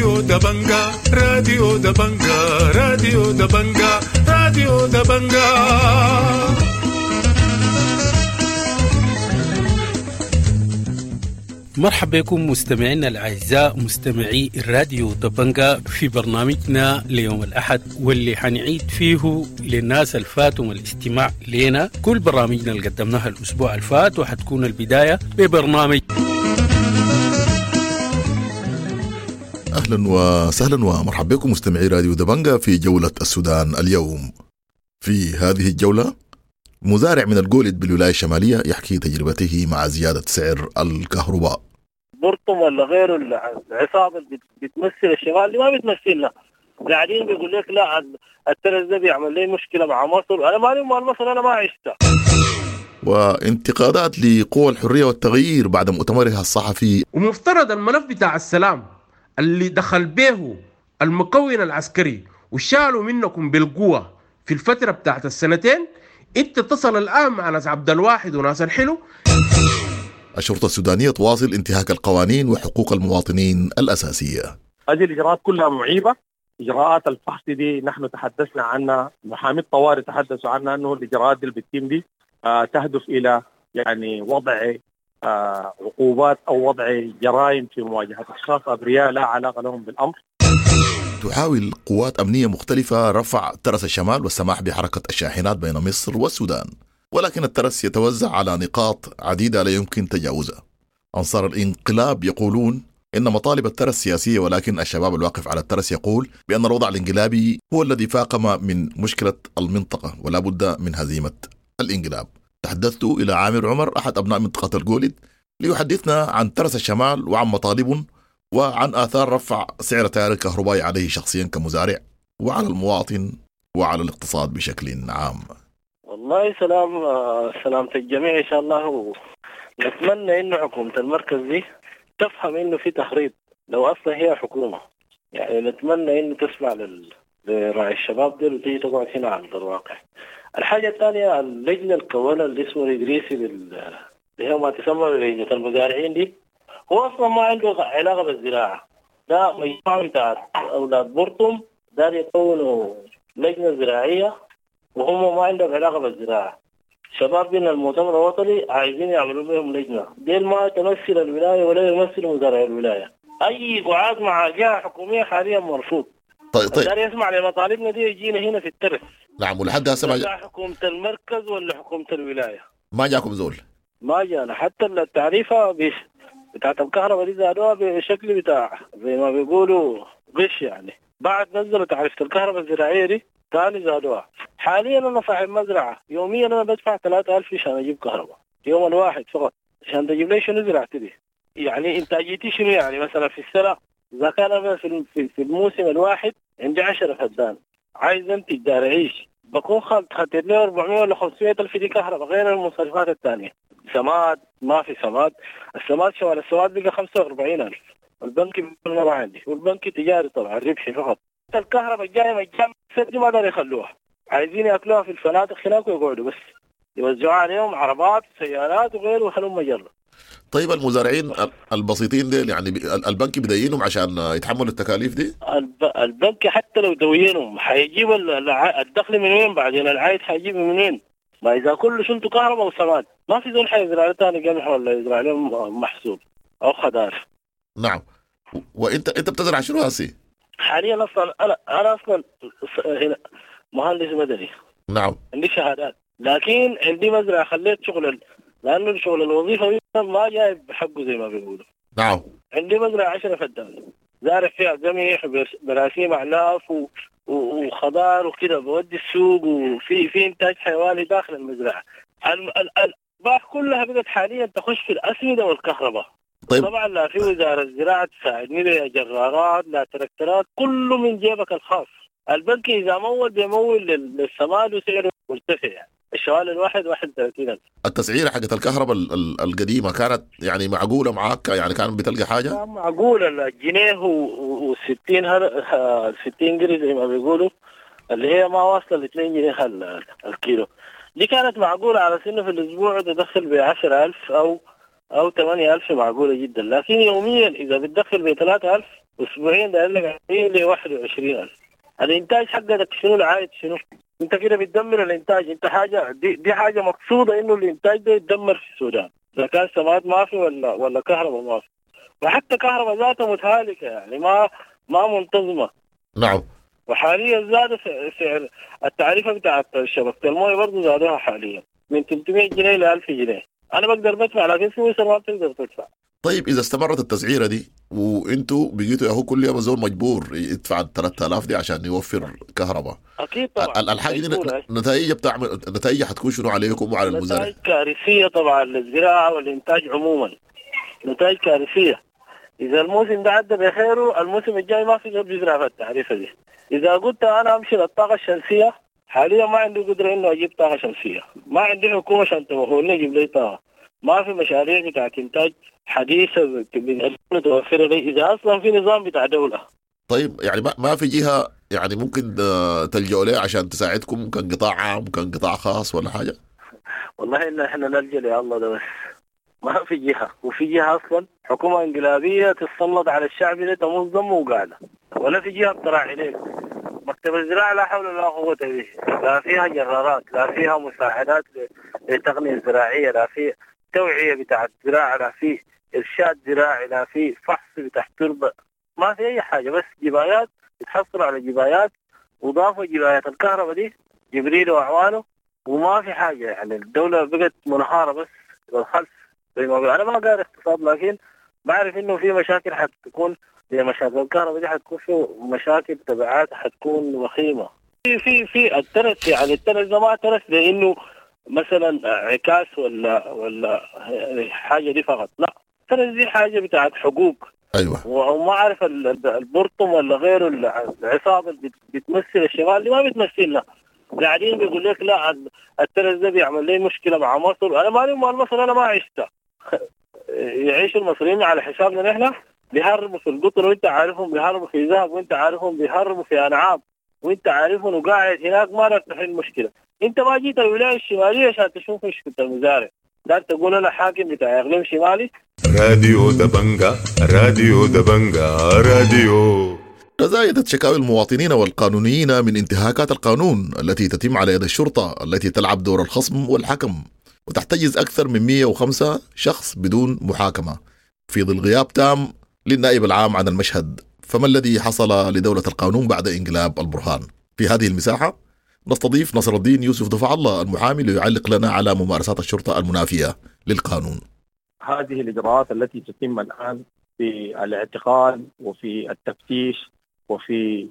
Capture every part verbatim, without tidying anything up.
راديو دبنجا راديو دبنجا راديو دبنجا راديو دبنجا. مرحبا بكم مستمعينا الأعزاء مستمعي الراديو دبنجا في برنامجنا ليوم الأحد، واللي حنعيد فيه للناس الفاتهم الاستماع لنا كل برامجنا اللي قدمناها الأسبوع الفات، وحتكون البداية ببرنامج. أهلا وسهلا ومرحبا بكم مستمعي راديو دبنجا في جولة السودان اليوم. في هذه الجولة مزارع من الجولد بالولاية الشمالية يحكي تجربته مع زيادة سعر الكهرباء. برطم ولا غيره العصابة اللي بتمثل الشمال اللي ما بتمثلنا قاعدين بيقول لك لا الترس ده بيعمل لي مشكلة مع مصر. أنا مالي مع مصر، أنا ما عشتها. وانتقادات لقوى الحرية والتغيير بعد مؤتمرها الصحفي. ومفترض الملف بتاع السلام اللي دخل به المكون العسكري وشالوا منكم بالقوة في الفترة بتاعت السنتين، انت تصل الآن مع ناس عبد الواحد وناس الحلو. الشرطة السودانية تواصل انتهاك القوانين وحقوق المواطنين الأساسية. هذه الإجراءات كلها معيبة. إجراءات الفحص دي نحن تحدثنا عنها، محامي الطوارئ تحدثوا عنها أنه الإجراءات دي اللي بتتم دي آه تهدف إلى يعني وضع آه عقوبات أو وضع جرائم في مواجهة أشخاص أبرياء لا علاقة لهم بالأمر. تحاول قوات أمنية مختلفة رفع ترس الشمال والسماح بحركة الشاحنات بين مصر والسودان، ولكن الترس يتوزع على نقاط عديدة لا يمكن تجاوزها. أنصار الانقلاب يقولون إن مطالب الترس سياسية، ولكن الشباب الواقف على الترس يقول بأن الوضع الانقلابي هو الذي فاقم من مشكلة المنطقة ولا بد من هزيمة الانقلاب. تحدثت إلى عامر عمر أحد أبناء منطقة الجولد ليحدثنا عن ترس الشمال وعن مطالبهم وعن آثار رفع سعر التيار الكهربائي عليه شخصيا كمزارع وعلى المواطن وعلى الاقتصاد بشكل عام. والله سلام سلامة الجميع إن شاء الله. نتمنى إنه حكومة المركز دي تفهم إنه في تخريب لو أصلا هي حكومة، يعني نتمنى إنه تسمع لرأي الشباب دي وتيجي تقعد هنا على الواقع. الحاجة الثانية اللجنة الكونة اللي اسمه الإدريسي اللي هي ما تسمى لجنة المزارعين دي، هو أصلا ما عنده علاقة بالزراعة. ده مجموعة بتاعت أولاد برطم دار يكونوا لجنة زراعية وهم ما عندهم علاقة بالزراعة. شباب من المؤتمر الوطني عايزين يعملوا بهم لجنة، ديل ما تمثل الولاية ولا يمثل مزارع الولاية. أي قعاد مع جهة حكومية حاليا مرفوض. طيب طيب دار يسمع لمطالبنا دي يجينا هنا في الترس. نعم، ولحد هسه ما جا حكومة المركز ولا حكومة الولاية ما جاكم زول؟ ما جانا حتى التعريفة بيش بتاعت الكهرباء دي زادوها بشكل بتاع زي ما بيقولوا غش، يعني بعد نزلوا تعريفة الكهرباء الزراعية دي ثاني زادوها. حاليا أنا صاحب مزرعة يوميا أنا بدفع ثلاثة آلاف عشان أجيب كهرباء يوم الواحد فقط عشان تجيب لي شنو زراعتي دي. يعني إنتاجيتي شنو؟ يعني مثلا في السنة إذا كان أنا في في الموسم الواحد عندي عشرة فدان عايز أنتج دار أعيش، بكون خدت لي أربعمية ولا خمسمية ألف دي كهرباء غير المصاريفات الثانية. سماد ما في سماد، السماد شوال السماد بقى خمسة وأربعين ألف، البنك ما عندي، والبنك تجاري طبعا ربحي فقط. الكهرباء الجاية مجانا سدي ما دار يخلوها، عايزين يأكلوها في الفنادق هناك ويقعدوا بس يوزعوا عليهم عربات وسيارات وغيره وخلوهم مجرة. طيب المزارعين البسيطين دي يعني البنك بدينهم عشان يتحملوا التكاليف دي؟ البنك حتى لو دوينهم حيجيب الدخل من وين؟ بعدين العائد حيجيب من وين؟ ما إذا كله شلتوا كهرباء وسماد ما في ذول حيزرع له ثاني قمح ولا يزرع لهم محصول أو خضار. نعم. وأنت أنت بتزرع شنو هسي؟ حاليا أصلا أنا أنا أصلا هنا مهندس مدني. نعم. عندي شهادات لكن عندي مزرعة خليت شغل لأنه شغل الوظيفة ما جايب بحقه زي ما بيقولوا. نعم. عندي مزرعة عشرة فدان زارع فيها قمح براسيم أعناف و وخضار وكده بودي السوق وفي في إنتاج حيواني داخل المزرعة. الأرباح كلها بدأت حاليا تخش في الأسمدة والكهرباء. طيب. طبعا لا في وزارة الزراعة تساعدني لا جرارات لا تركترات، كله من جيبك الخاص. البنك إذا مول بيمول للسماد وسعره مرتفع، يعني الشوال الواحد واحد وثلاثين ألف. التسعيرة حقت الكهرباء القديمة كانت يعني معقولة معاك؟ يعني كانت بتلقى حاجة؟ معقولة. الجنيه وستين هر... ستين قرش زي ما بيقولوا اللي هي ما واصلة لاثنين جنيه الكيلو. دي كانت معقولة على سنة في الأسبوع تدخل بعشر ألف أو أو ثمانية ألف معقولة جدا، لكن يوميا إذا بتدخل ب ثلاثة ألف أسبوعيا ده لك ل واحد وعشرين ألف. الإنتاج حقك شنو؟ العائد شنو؟ أنت كده بتدمر الإنتاج. أنت حاجة دي, دي حاجة مقصودة إنه الإنتاج ده يتدمر في السودان، إذا كان سماد ما في ولا ولا كهرباء ما في، وحتى كهرباء ذاتها متهالكة يعني ما ما منتظمة. نعم. وحاليا زاد سعر التعريفة بتاعت شبكة المويه برضه زادوها حاليا من ثلاثمية جنيه ل ألف جنيه. أنا بقدر بدفع لكن في مصر ما بتقدر تدفع. طيب إذا استمرت التسعيرة دي وإنتوا بقيتوا ياهو كل يوم الزول مجبور يدفع ثلاثة آلاف دي عشان يوفر كهرباء، أكيد طبعا الحاجة دي نتائج بتعمل نتائج حتكون شنو عليكم وعلى المزارع؟ نتائج كارثية طبعا للزراعة والإنتاج عموما، نتائج كارثية. إذا الموسم ده عدى بخيره الموسم الجاي ما في غير بيزرع في التعريفة دي. إذا قلت أنا أمشي للطاقة الشمسية حاليا ما عندي قدرة إنه أجيب طاقة شمسية، ما عندي حكومة عشان تمهلني أجيب لي طاقة، ما في مشاريع بتاعت إنتاج حديثة توفر لي إذا أصلا في نظام بتاع دولة. طيب يعني ما ما في جهة يعني ممكن تلجأوا ليه عشان تساعدكم، كان قطاع عام كان قطاع خاص ولا حاجة؟ والله إن إحنا نلجأ يا الله ده بس ما في جهة، وفي جهة أصلا حكومة انقلابية تتسلط على الشعب اللي تمظم وقاعدة، ولا في جهة بتراعي عليك. مكتب الزراعة لا حول ولا قوة به، لا فيها جرارات، لا فيها مساعدات للتقنية الزراعية، لا فيه توعية بتاع الزراعة، لا فيه إرشاد زراعي، لا فيه فحص بتاع التربة، ما في أي حاجة، بس جبايات يتحصلوا على جبايات، وضافوا جبايات الكهرباء دي جبريل وأعوانه، وما في حاجة. يعني الدولة بقت منهارة بس بالخلف. أنا ما قاري اقتصاد لكن بعرف إنه في مشاكل حتكون زي مشاكل الكهرباء دي، حتكون في مشاكل تبعات حتكون وخيمة. في في في الترس، يعني الترس ده ما ترس لأنه مثلا عكاس ولا ولا حاجة دي فقط، لا، الترس دي حاجة بتاعت حقوق. أيوة. وما أعرف البرطم ولا غيره العصابة اللي بتمثل الشمال اللي ما بتمثلنا قاعدين بيقول لك لا الترس ده بيعمل لي مشكلة مع مصر. أنا مالي مع مصر، أنا ما عشتها. يعيشوا المصريين على حسابنا نحن، بيهربوا في القطر وانت عارفهم، بيهربوا في ذهب وانت عارفهم، بيهربوا في انعام وانت عارفهم، وقاعد هناك ما لك تحل المشكله. انت ما جيت الولايه الشماليه عشان تشوف مشكله المزارع، لا تقول انا حاكم بتاع اقليم شمالي. راديو دبنجا راديو دبنجا راديو. تزايدت شكاوي المواطنين والقانونيين من انتهاكات القانون التي تتم على يد الشرطة التي تلعب دور الخصم والحكم، وتحتجز أكثر من مئة وخمسة شخص بدون محاكمة في ظل غياب تام للنائب العام عن المشهد. فما الذي حصل لدولة القانون بعد انقلاب البرهان؟ في هذه المساحة نستضيف نصر الدين يوسف دفع الله المحامي ليعلق لنا على ممارسات الشرطة المنافية للقانون. هذه الإجراءات التي تتم الآن في الاعتقال وفي التفتيش وفي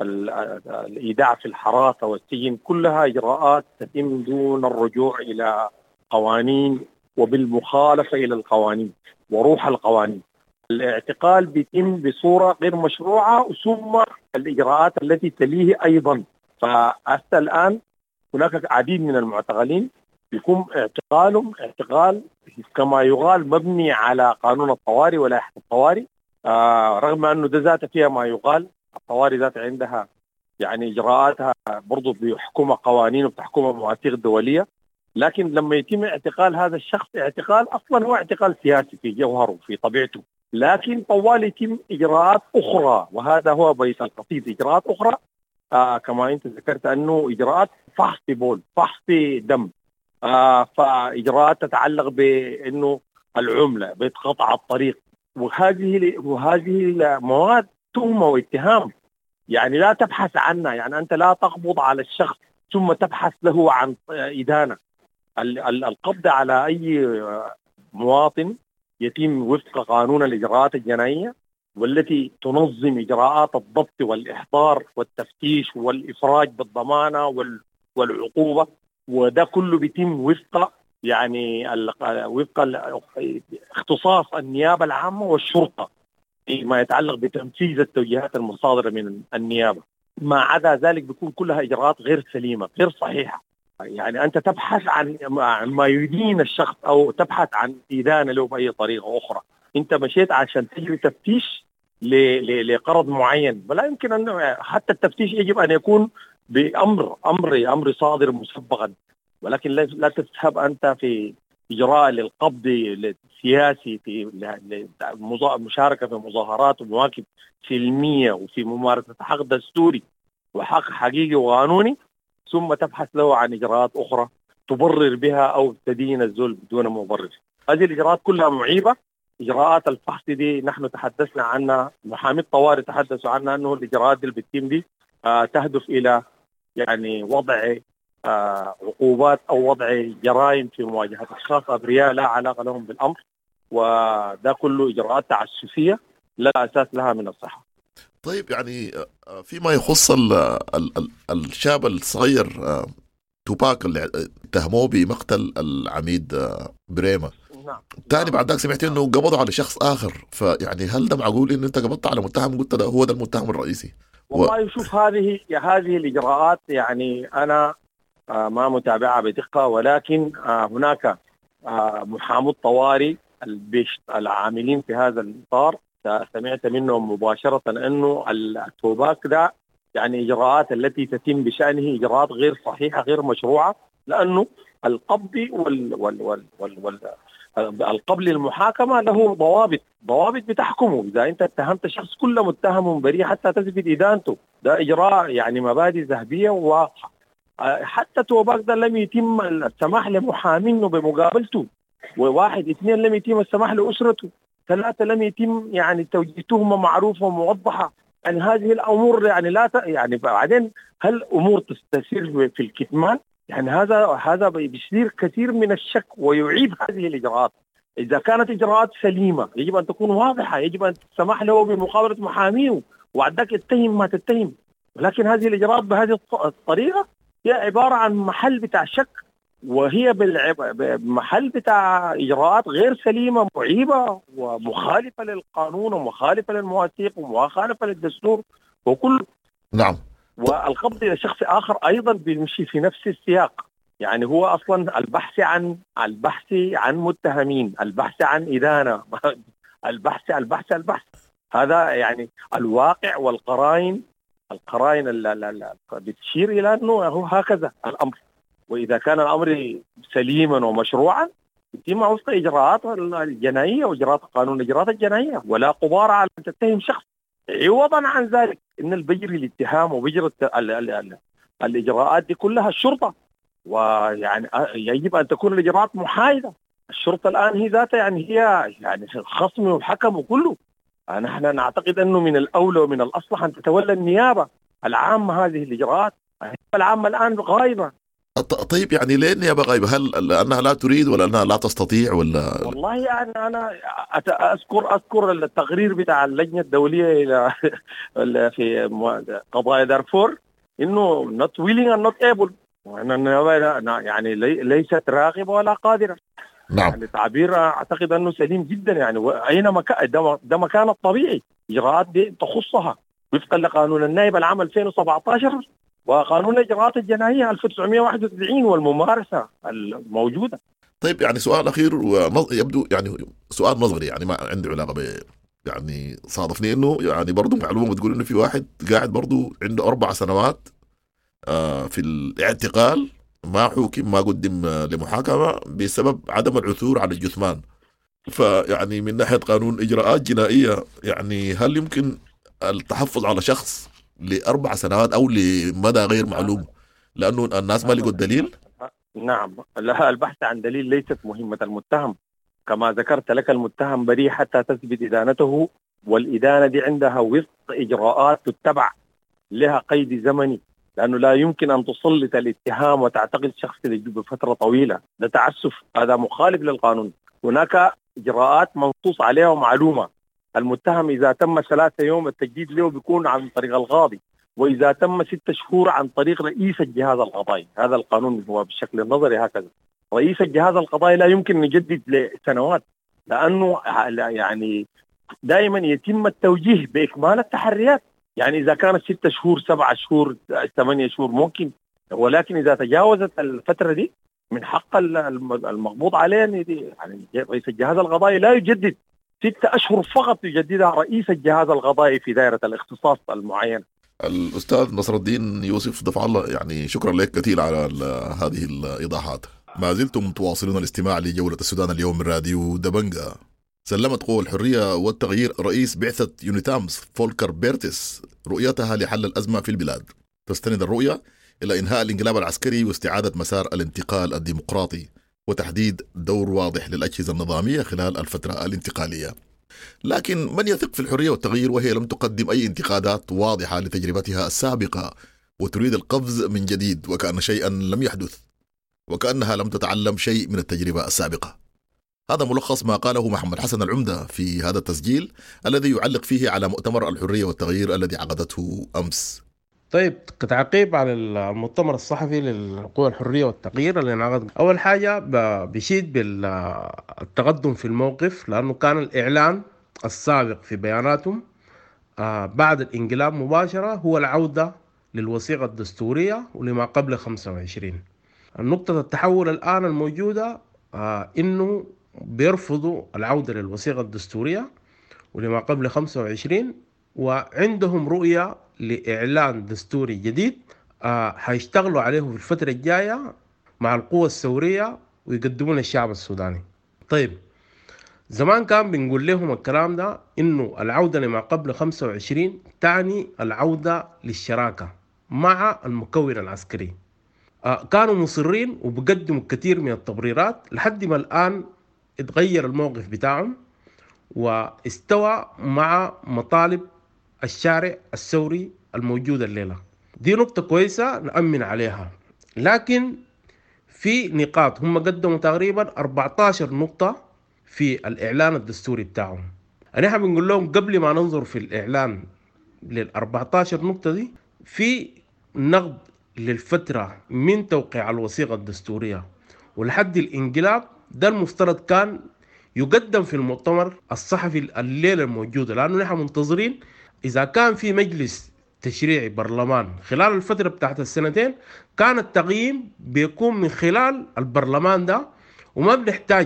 الإيداع في الحراسة والسجن كلها إجراءات تتم دون الرجوع إلى قوانين وبالمخالفة إلى القوانين وروح القوانين. الاعتقال بيتم بصورة غير مشروعة، ثم الإجراءات التي تليه أيضا. فحتى الآن هناك عديد من المعتقلين يكون اعتقالهم اعتقال كما يقال مبني على قانون الطوارئ ولائحة الطوارئ، آه رغم أنه ده ذات فيها ما يقال الطوارئ ذات عندها يعني إجراءاتها برضو بيحكمها قوانين وبتحكمها مواثيق دولية. لكن لما يتم اعتقال هذا الشخص اعتقال أصلا هو اعتقال سياسي في جوهره في طبيعته، لكن طوال يتم إجراءات أخرى، وهذا هو بيت القصيد، إجراءات أخرى آه كما أنت ذكرت أنه إجراءات فحص بول فحص دم، آه فإجراءات تتعلق بأنه العملة بيتقطع الطريق، وهذه وهذه المواد تهمة واتهام يعني لا تبحث عنها. يعني أنت لا تقبض على الشخص ثم تبحث له عن إدانة. القبض على أي مواطن يتم وفق قانون الإجراءات الجنائية والتي تنظم إجراءات الضبط والإحضار والتفتيش والإفراج بالضمانة والعقوبة، وده كله بيتم وفق يعني وفق اختصاص النيابة العامة والشرطة فيما يتعلق بتنفيذ التوجيهات المصادرة من النيابة. ما عدا ذلك بيكون كلها إجراءات غير سليمة غير صحيحة. يعني أنت تبحث عن ما يدين الشخص أو تبحث عن إدانة له بأي طريقة أخرى. أنت مشيت عشان تجري تفتيش لقرض معين، ولا يمكن أن حتى التفتيش يجب أن يكون بأمر أمر أمر صادر مسبقا، ولكن لا تذهب أنت في إجراء للقبض السياسي في المشاركة في مظاهرات ومواكب سلمية وفي ممارسة حق دستوري وحق حقيقي وقانوني، ثم تبحث له عن إجراءات أخرى تبرر بها أو تدين الذل بدون مبرر. هذه الإجراءات كلها معيبة. إجراءات الفحص دي نحن تحدثنا عنها، محامي الطوارئ تحدثوا عنها أنه الإجراءات دي اللي بتتم دي آه تهدف إلى يعني وضع آه عقوبات أو وضع جرائم في مواجهة أشخاص أبرياء لا علاقة لهم بالأمر، وده كله إجراءات تعسفية لا أساس لها من الصحة. طيب يعني فيما يخص ال ال ال الشاب الصغير توباك اللي اتهموه بمقتل العميد بريمة، نعم. تاني بعد ذاك سمعت انه قبضوا على شخص اخر، فيعني هل ده معقول ان انت قبضت على متهم قلت ده هو ده المتهم الرئيسي؟ والله شوف، هذه هذه الاجراءات يعني انا ما متابعها بدقه، ولكن هناك محامو الطوارئ العاملين في هذا الاطار سمعت منهم مباشره انه التوباك ده يعني اجراءات التي تتم بشانه اجراءات غير صحيحه غير مشروعه، لانه القبض وال وال وال وال, وال القبل المحاكمة له ضوابط ضوابط بتحكمه. إذا أنت اتهمت شخص كل متهم بريء حتى تثبت إدانته، ده إجراء يعني مبادئ ذهبية وواضحة. حتى توباك ده لم يتم السماح لمحامينه بمقابلته، وواحد اثنين لم يتم السماح لأسرته، ثلاثة لم يتم يعني توجيه تهمة معروفة وموضحة. يعني هذه الأمور يعني لا ت... يعني بعدين هل أمور تستسير في الكتمان؟ يعني هذا هذا بيصير كثير من الشك ويعيب هذه الإجراءات. إذا كانت إجراءات سليمة يجب أن تكون واضحة، يجب أن تسمح له بمقابلة محاميه وعندك اتهم ما تتهم، ولكن هذه الإجراءات بهذه الطريقة هي عبارة عن محل بتاع شك، وهي بالمحل بتاع إجراءات غير سليمة معيبة ومخالفة للقانون ومخالفة للمواثيق ومخالفة للدستور وكل. نعم. والقبض إلى شخص آخر أيضا بيمشي في نفس السياق. يعني هو أصلا البحث عن البحث عن متهمين، البحث عن إدانة، البحث البحث البحث هذا يعني الواقع والقرائن القرائن اللي بتشير إلى أنه هو هكذا الأمر. وإذا كان الأمر سليما ومشروعا يتم وفق إجراءات الجنائية وإجراءات القانون الإجراءات الجنائية، ولا قبار على أن تتهم شخص. عوضا عن ذلك إن البجري الاتهام وبجري الإجراءات دي كلها الشرطة، ويعني يجب أن تكون الإجراءات محايدة. الشرطة الآن هي ذاتها يعني هي يعني خصم وحكم وكله. نحن نعتقد أنه من الأولى ومن الأصلح أن تتولى النيابة العامة هذه الإجراءات. النيابة العامة الآن غائبة. طيب يعني ليه النيابة غايبة؟ هل لأنها لا تريد ولا أنها لا تستطيع ولا؟ والله يعني أنا أذكر أذكر التقرير بتاع اللجنة الدولية إلى في قضايا دارفور إنه not willing and not able، وأن النيابة يعني ليست راغبة ولا قادرة. نعم. يعني تعبير أعتقد أنه سليم جدا. يعني أين مكان ده مكان الطبيعي، إجراءات دي تخصها وفقا لقانون النائب العام ألفين وسبعة عشر وقانون الإجراءات الجنائية ألف وتسعمائة وواحد وتسعين والممارسة الموجودة. طيب يعني سؤال أخير ويبدو يعني سؤال نظري، يعني ما عنده علاقة ب يعني صادفني إنه يعني برضو معلومة بتقول إنه في واحد قاعد برضو عنده أربع سنوات آه في الاعتقال، ما حكم ما قدم لمحاكمة بسبب عدم العثور على الجثمان. فيعني من ناحية قانون إجراءات جنائية يعني هل يمكن التحفظ على شخص لأربع سنوات أو لمدى غير معلوم لأنه الناس ما لقوا الدليل؟ نعم، لا، البحث عن دليل ليست مهمة المتهم. كما ذكرت لك المتهم بريء حتى تثبت إدانته، والإدانة دي عندها وفق إجراءات تتبع لها قيد زمني، لأنه لا يمكن أن تسلط الاتهام وتعتقل شخص بفترة طويلة. ده تعسف، هذا مخالف للقانون. هناك إجراءات منصوص عليها ومعلومة. المتهم إذا تم ثلاثة يوم التجديد له بيكون عن طريق القاضي، وإذا تم ستة شهور عن طريق رئيس الجهاز القضائي. هذا القانون هو بالشكل النظري هكذا. رئيس الجهاز القضائي لا يمكن أن يجدد لسنوات، لأنه يعني دائما يتم التوجيه بإكمال التحريات. يعني إذا كانت ستة شهور سبعة شهور ثمانية شهور ممكن، ولكن إذا تجاوزت الفترة دي من حق المقبوض عليه يعني رئيس الجهاز القضائي لا يجدد. ستة أشهر فقط يجددها رئيس الجهاز القضائي في دائرة الاختصاص المعين. الأستاذ نصر الدين يوسف ضفع الله، يعني شكرا لك كثير على هذه الإيضاحات. ما زلتم تواصلون الاستماع لجولة السودان اليوم من راديو دبنجا. سلمت قوى الحرية والتغيير رئيس بعثة يونيتامس فولكر بيرتس رؤيتها لحل الأزمة في البلاد. تستند الرؤية إلى إنهاء الانقلاب العسكري واستعادة مسار الانتقال الديمقراطي وتحديد دور واضح للأجهزة النظامية خلال الفترة الانتقالية. لكن من يثق في الحرية والتغيير وهي لم تقدم أي انتقادات واضحة لتجربتها السابقة وتريد القفز من جديد وكأن شيئا لم يحدث وكأنها لم تتعلم شيء من التجربة السابقة؟ هذا ملخص ما قاله محمد حسن العمدة في هذا التسجيل الذي يعلق فيه على مؤتمر الحرية والتغيير الذي عقدته أمس. طيب، كتعقيب على المؤتمر الصحفي للقوى الحرية والتغيير اللي انعقد، أول حاجة بشيد بالتقدم في الموقف، لأنه كان الإعلان السابق في بياناتهم بعد الانقلاب مباشرة هو العودة للوثيقة الدستورية ولما قبل خمسة وعشرين. النقطة التحول الآن الموجودة إنه بيرفضوا العودة للوثيقة الدستورية ولما قبل خمسة وعشرين، وعندهم رؤية لإعلان دستوري جديد هيشتغلوا عليه في الفترة الجاية مع القوى الثورية ويقدمون الشعب السوداني. طيب، زمان كان بنقول لهم الكلام ده إنه العودة لما قبل خمسة وعشرين تعني العودة للشراكة مع المكون العسكري. كانوا مصرين وبقدموا كثير من التبريرات لحد ما الآن اتغير الموقف بتاعهم واستوى مع مطالب الشارع الثوري الموجودة الليلة. دي نقطة كويسة نأمن عليها، لكن في نقاط هم قدموا تقريبا أربعة عشر نقطة في الإعلان الدستوري بتاعهم. أنا بنقول لهم قبل ما ننظر في الإعلان للأربعة عشر نقطة دي، في نقد للفترة من توقيع الوثيقة الدستورية ولحد الانقلاب، ده المفترض كان يقدم في المؤتمر الصحفي الليلة الموجودة، لأنه نحن منتظرين إذا كان في مجلس تشريعي برلمان خلال الفترة بتاعت السنتين، كان التقييم بيكون من خلال البرلمان ده، وما بنحتاج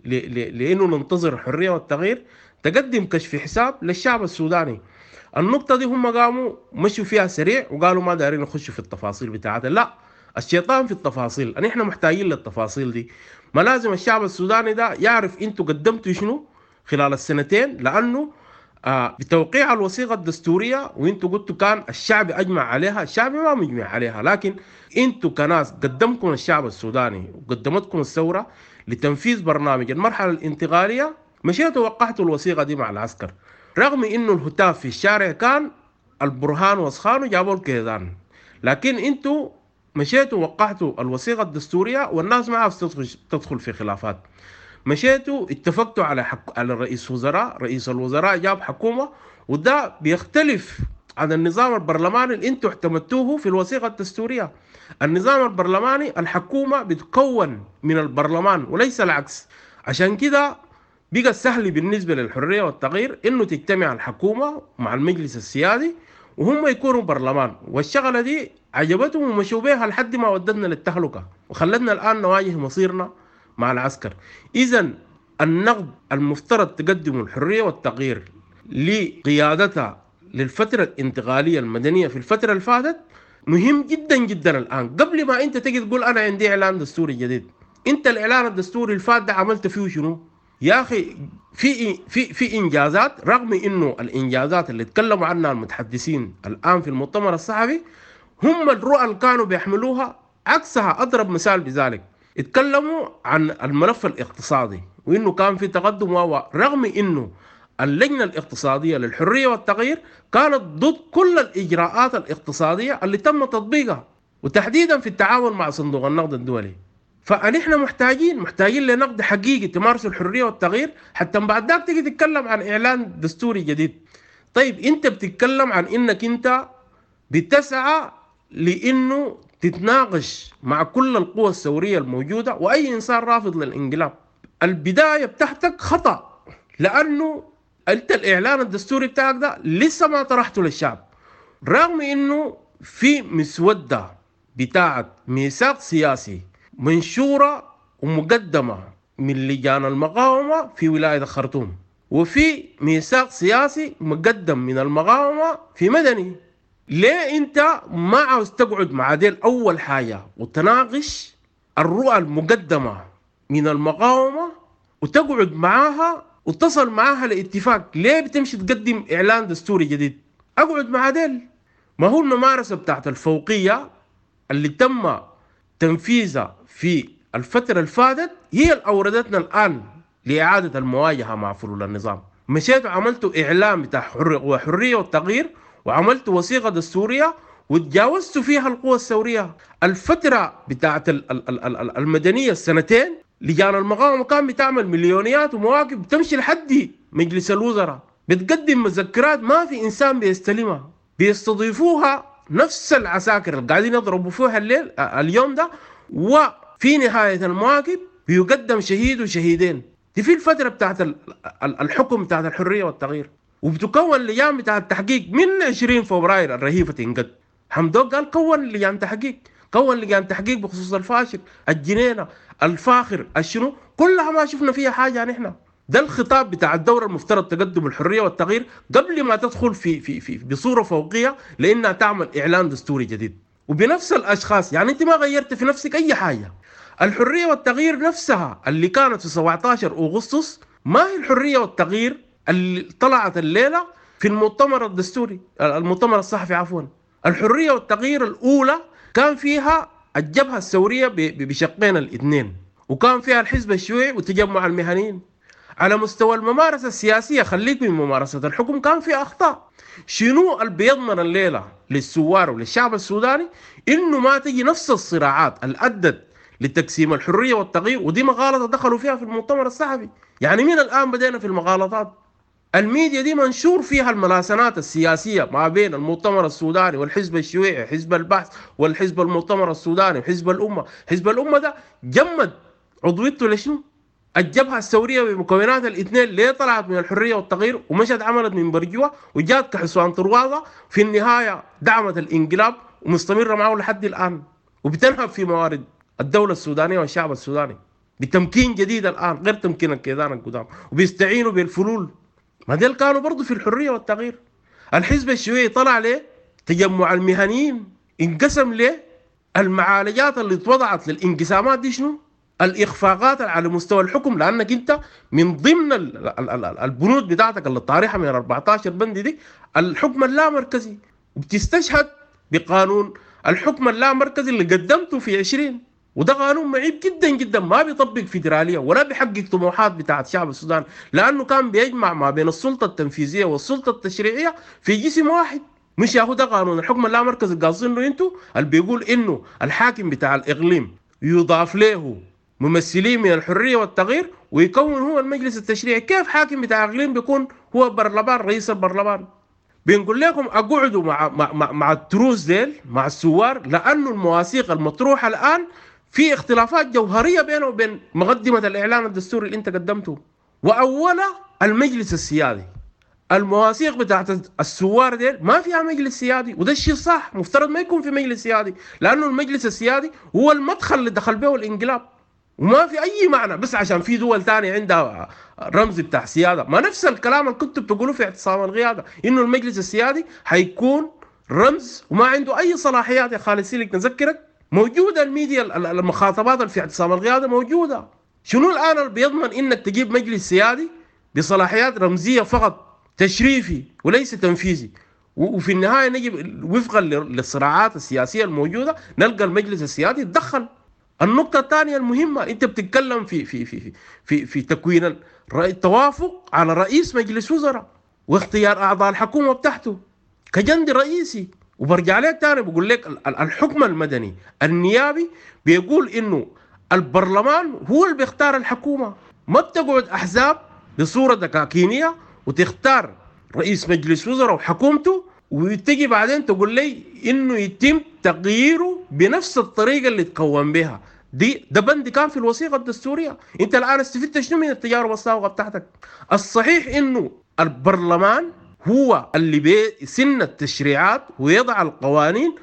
لأنه ننتظر الحرية والتغيير تقدم كشف حساب للشعب السوداني. النقطة دي هم قاموا مشوا فيها سريع وقالوا ما دارين نخشوا في التفاصيل بتاعتها. لا، الشيطان في التفاصيل، أن إحنا محتاجين للتفاصيل دي. ما لازم الشعب السوداني ده يعرف أنتوا قدمتوا شنو خلال السنتين، لأنه آه بتوقيع الوثيقة الدستورية وانتوا قلتوا كان الشعب أجمع عليها، الشعب ما مجمع عليها، لكن انتوا كناس قدمكم الشعب السوداني وقدمتكم الثورة لتنفيذ برنامج المرحلة الانتقالية، مشيتوا وقعتوا الوثيقة دي مع العسكر، رغم انه الهتاف في الشارع كان البرهان وسخان وجابوا الكيدان، لكن انتوا مشيتوا وقعتوا الوثيقة الدستورية والناس ما عرفت تدخل في خلافات. مشيتوا اتفقتوا على حك... على رئيس وزراء، رئيس الوزراء جاب حكومة، وده بيختلف عن النظام البرلماني اللي انتوا اعتمدتوه في الوثيقة الدستورية. النظام البرلماني الحكومة بتكون من البرلمان وليس العكس، عشان كده بقى سهل بالنسبة للحرية والتغيير انه تجتمع الحكومة مع المجلس السيادي وهم يكونوا برلمان، والشغلة دي عجبتهم ومشوا بيها لحد ما وددنا للتهلكة وخلتنا الآن نواجه مصيرنا مع العسكر. إذن النقد المفترض تقدمه الحرية والتغيير لقيادتها للفترة الانتقالية المدنية في الفترة اللي فاتت مهم جدا جدا الآن، قبل ما أنت تجي تقول أنا عندي إعلان دستوري جديد. أنت الإعلان الدستوري الفات ده عملت فيه شنو؟ يا أخي في في في إنجازات، رغم إنه الإنجازات اللي تكلموا عنها المتحدثين الآن في المؤتمر الصحفي هم الرؤى اللي كانوا بيحملوها عكسها. أضرب مثال بذلك، اتكلموا عن الملف الاقتصادي وإنه كان في تقدم، و رغم إنه اللجنة الاقتصادية للحرية والتغيير كانت ضد كل الإجراءات الاقتصادية اللي تم تطبيقها، وتحديدا في التعاون مع صندوق النقد الدولي. فنحن محتاجين محتاجين لنقد حقيقي تمارسوا الحرية والتغيير حتى بعد ذاك تيجي تتكلم عن إعلان دستوري جديد. طيب أنت بتتكلم عن إنك أنت بتسعى لإنه تتناقش مع كل القوى الثورية الموجودة وأي إنسان رافض للانقلاب. البداية بتاعتك خطأ، لأنه أنت الإعلان الدستوري بتاعك ده لسه ما طرحته للشعب، رغم إنه في مسودة بتاعت ميثاق سياسي منشورة ومقدمة من لجان المقاومة في ولاية الخرطوم، وفي ميثاق سياسي مقدم من المقاومة في مدني. ليه انت ما عاوز تقعد مع ديل اول حاجة وتناقش الرؤى المقدمة من المقاومة وتقعد معاها وتصل معاها لاتفاق. ليه بتمشي تقدم إعلان دستوري جديد؟ أقعد مع ديل. ما هو الممارسة بتاعت الفوقية اللي تم تنفيذها في الفترة الفاتت هي اللي أوردتنا الآن لإعادة المواجهة مع فلول النظام. مشيت وعملت إعلان بتاع حرية والتغيير وعملت وثيقة دستورية وتجاوزت فيها القوى الثورية. الفترة بتاعت المدنية السنتين لجان المقاومة كان بتعمل مليونيات ومواقف بتمشي لحد مجلس الوزراء، بتقدم مذكرات ما في إنسان بيستلمها، بيستضيفوها نفس العساكر اللي قاعدين يضربوا فيها الليل اليوم ده، وفي نهاية المواقف بيقدم شهيد وشهيدين. دي في الفترة بتاعت الحكم بتاعت الحرية والتغيير. وبتكون لجان بتاعت التحقيق من عشرين فبراير الرهيفة تنقد. حمدوك قال كون لجان تحقيق، كون لجان تحقيق بخصوص الفاشل، الجنينة، الفاخر، الشنو، كلها ما شفنا فيها حاجة نحن. ده الخطاب بتاع الدورة المفترض تقدم الحرية والتغيير قبل ما تدخل في في في بصورة فوقية لأنها تعمل إعلان دستوري جديد وبنفس الأشخاص. يعني أنت ما غيرت في نفسك أي حاجة. الحرية والتغيير نفسها اللي كانت في سبعة عشر أغسطس ما هي الحرية والتغيير اللي طلعت الليلة في المؤتمر الدستوري المؤتمر الصحفي عفوا. الحرية والتغيير الأولى كان فيها الجبهة الثورية بشقين الاثنين، وكان فيها الحزب الشيوعي وتجمع المهنيين. على مستوى الممارسة السياسية خليك من ممارسة الحكم كان فيها أخطاء. شنو اللي بيضمن الليلة للثوار وللشعب السوداني إنه ما تجي نفس الصراعات اللي أدت لتقسيم الحرية والتغيير؟ ودي مغالطة دخلوا فيها في المؤتمر الصحفي. يعني من الآن بدينا في المغالطات. الميديا دي منشور فيها الملاسنات السياسية ما بين المؤتمر السوداني والحزب الشيوعي، حزب البحث والحزب المؤتمر السوداني وحزب الأمة. حزب الأمة ده جمد عضويته لشنو؟ الجبهة الثورية بمكونات الاثنين ليه طلعت من الحرية والتغيير ومشت عملت من برجوة وجات كحسوان طروادة في النهاية دعمت الانقلاب ومستمرة معه لحد الآن وبتنهب في موارد الدولة السودانية والشعب السوداني بتمكين جديد الآن غير تمكين الكيدان القدام، وبيستعينوا بالفلول. ما ديل كانوا برضو في الحرية والتغيير. الحزب الشيوعي طلع ليه؟ تجمع المهنيين انقسم ليه؟ المعالجات اللي اتوضعت للانقسامات دي شنو؟ الإخفاقات على مستوى الحكم، لأنك أنت من ضمن البنود بتاعتك اللي طارحة من أربعة عشر بند دي الحكم اللامركزي، وبتستشهد بقانون الحكم اللامركزي اللي قدمته في عشرين، وده قانون معيب جدا جدا ما بيطبق فيدرالية ولا بيحقق طموحات بتاعت شعب السودان، لأنه كان بيجمع ما بين السلطة التنفيذية والسلطة التشريعية في جسم واحد. مش ياهو ده قانون الحكم اللامركزي قاصين له انتو اللي بيقول انه الحاكم بتاع الإقليم يضاف له ممثلين من الحرية والتغيير ويكون هو المجلس التشريعي. كيف حاكم بتاع إقليم بيكون هو برلمان رئيس البرلمان؟ بنقول لكم اقعدوا مع مع مع التروس ديل مع الثوار، لانه المواثيق المطروحه الان في اختلافات جوهريه بينه وبين مقدمه الاعلان الدستوري اللي انت قدمته، واولا المجلس السيادي. المواثيق بتاعت الثوار ديل ما فيها مجلس سيادي، وده الشيء صح، مفترض ما يكون في مجلس سيادي، لانه المجلس السيادي هو المدخل اللي دخل به الانقلاب، وما في اي معنى بس عشان في دول تانية عندها رمز بتاع سياده. ما نفس الكلام اللي كنتوا بتقولوه في اعتصام القياده انه المجلس السيادي حيكون رمز وما عنده اي صلاحيات. يا خالد سيلك نذكرك موجوده الميديا المخاطبات اللي في اعتصام القياده موجوده. شنو الان اللي بيضمن انك تجيب مجلس سيادي بصلاحيات رمزيه فقط تشريفي وليس تنفيذي، وفي النهايه نجي وفقا للصراعات السياسيه الموجوده نلقى المجلس السيادي يتدخل. النقطة الثانية المهمة، أنت بتتكلم في في في في في تكوين التوافق على رئيس مجلس وزراء واختيار أعضاء الحكومة بتاعته كجندي رئيسي. وبرجع لك تاني بقول لك الحكم المدني النيابي بيقول إنه البرلمان هو اللي بيختار الحكومة، ما بتقعد أحزاب بصورة دكاكينية وتختار رئيس مجلس وزراء وحكومته وتجي بعدين تقول لي إنه يتم تغييره بنفس الطريقة اللي تكون بها. دي ده بند كان في الوثيقة الدستورية. انت الان استفدت شنو من التجارب السابقة بتاعتك؟ الصحيح انه البرلمان هو اللي بيسن التشريعات ويضع القوانين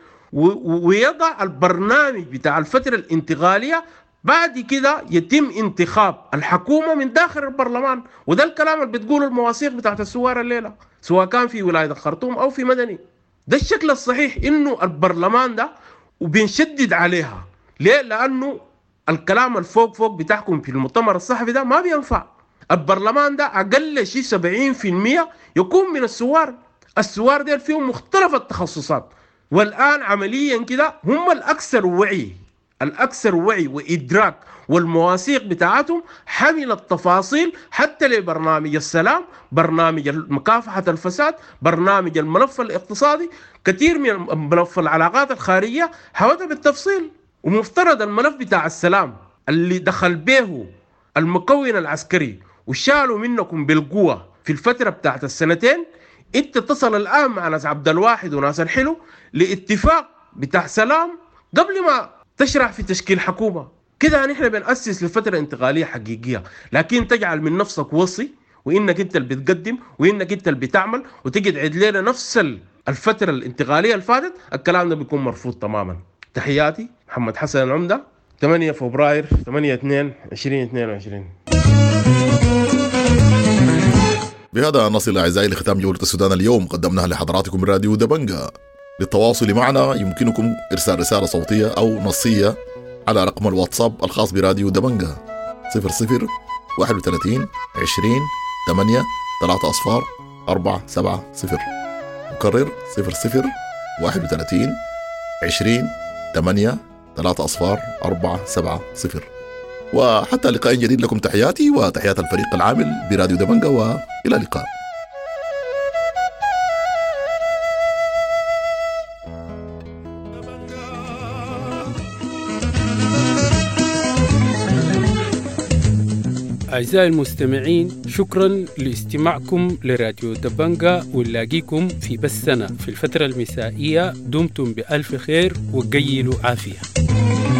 ويضع البرنامج بتاع الفترة الانتقالية، بعد كده يتم انتخاب الحكومة من داخل البرلمان. وده الكلام اللي بتقوله المواثيق بتاعت الثوار الليلة سواء كان في ولاية الخرطوم او في مدني. ده الشكل الصحيح انه البرلمان ده وبنشدد عليها. ليه؟ لانه الكلام الفوق فوق بتاعكم في المؤتمر الصحفي ده ما بينفع. البرلمان ده أقل شيء سبعين في المية يكون من السوار. السوار ديل فيهم مختلف التخصصات، والآن عمليا كده هم الأكثر وعي الأكثر وعي وإدراك، والمواثيق بتاعتهم حمل التفاصيل حتى لبرنامج السلام، برنامج مكافحة الفساد، برنامج الملف الاقتصادي، كثير من ملف العلاقات الخارجية حوته بالتفصيل. ومفترض الملف بتاع السلام اللي دخل به المكون العسكري وشالوا منكم بالقوة في الفترة بتاعت السنتين، انت تصل الآن مع ناس عبد الواحد وناس الحلو لاتفاق بتاع سلام قبل ما تشرع في تشكيل حكومة. كده نحن بنأسس لفترة انتقالية حقيقية، لكن تجعل من نفسك وصي وإنك أنت اللي بتقدم وإنك أنت اللي بتعمل وتجد عد لنا نفس الفترة الانتقالية اللي فاتت، الكلام ده بيكون مرفوض تماما. تحياتي، محمد حسن العمدة، ثمانية فبراير ثمانية اثنين ألفين واثنين وعشرين. بهذا نصل أعزائي لختام جولة السودان اليوم، قدمناها لحضراتكم من راديو دبنجة. للتواصل معنا يمكنكم إرسال رسالة صوتية أو نصية على رقم الواتساب الخاص براديو دبنجة صفر صفر واحد وثلاثين عشرين ثمانية ثلاثة أصفار أربعة سبعة صفر. مكرر صفر صفر واحد وثلاثين عشرين ثمانية ثلاثة أصفار أربعة سبعة صفر. وحتى لقاء جديد لكم تحياتي وتحيات الفريق العامل براديو دبنجة، وإلى اللقاء. أعزائي المستمعين، شكرا لاستماعكم لراديو دبنجة، ونلاقيكم في بثنا في الفترة المسائية. دمتم بألف خير وقيلوا عافية.